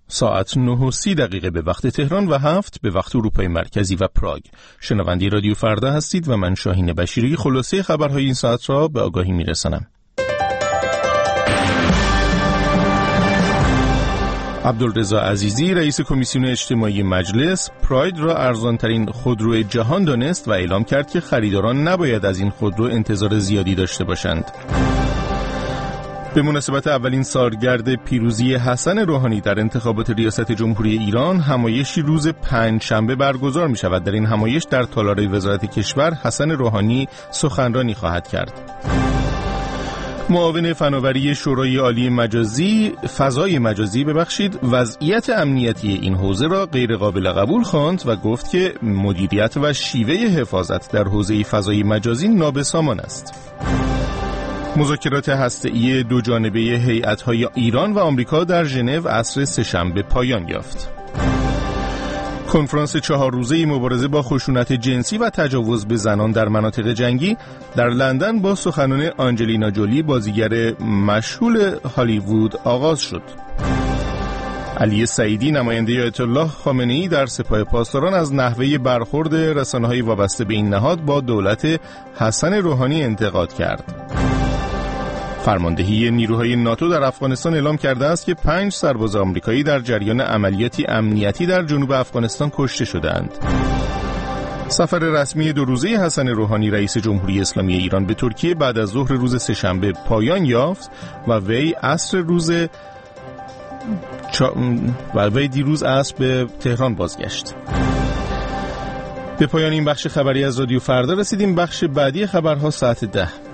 ساعت 9:30 به وقت تهران و 7 به وقت اروپای مرکزی و پراگ. شنونده رادیو فردا هستید و من شاهین بشیری خلاصه خبرهای این ساعت را به آگاهی میرسانم. عبدالرضا عزیزی رئیس کمیسیون اجتماعی مجلس پراید را ارزانترین خودرو جهان دانست و اعلام کرد که خریداران نباید از این خودرو انتظار زیادی داشته باشند. به مناسبت اولین سالگرد پیروزی حسن روحانی در انتخابات ریاست جمهوری ایران، همایشی روز پنجشنبه برگزار می شود. در این همایش در تالار وزارت کشور حسن روحانی سخنرانی خواهد کرد. معاون فناوری شورای عالی فضای مجازی وضعیت امنیتی این حوزه را غیر قابل قبول خواند و گفت که مدیریت و شیوه حفاظت در حوزه فضای مجازی نابسامان است. مذاکرات هسته‌ای دو جانبه هیئت‌های ایران و آمریکا در ژنو عصر سه‌شنبه پایان یافت. کنفرانس 4 روزه مبارزه با خشونت جنسی و تجاوز به زنان در مناطق جنگی در لندن با سخنان آنجلینا جولی بازیگر مشهور هالیوود آغاز شد. علی سعیدی نماینده آیت الله خامنه‌ای در سپاه پاسداران از نحوه برخورد رسانه‌های وابسته به این نهاد با دولت حسن روحانی انتقاد کرد. فرماندهی نیروهای ناتو در افغانستان اعلام کرده است که 5 سرباز آمریکایی در جریان عملیاتی امنیتی در جنوب افغانستان کشته شدند. سفر رسمی 2 روزه حسن روحانی رئیس جمهوری اسلامی ایران به ترکیه بعد از ظهر روز سه‌شنبه پایان یافت و وی دیروز عصر به تهران بازگشت. به پایان این بخش خبری از رادیو فردا رسیدیم. بخش بعدی خبرها ساعت 10.